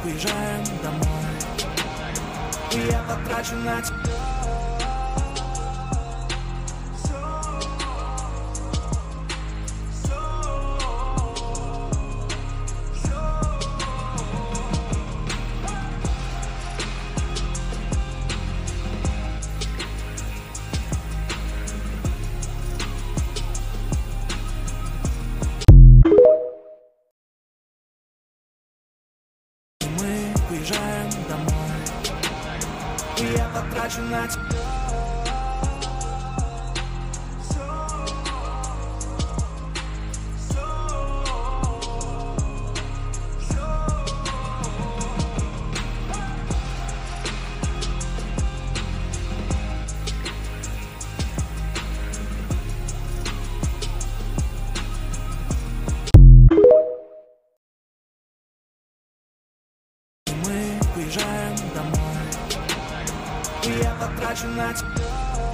уезжаем домой, и я потрачу на тебя. Уезжаем домой, и я потрачу на тебя. Уезжаем домой, и я потрачу на тебя.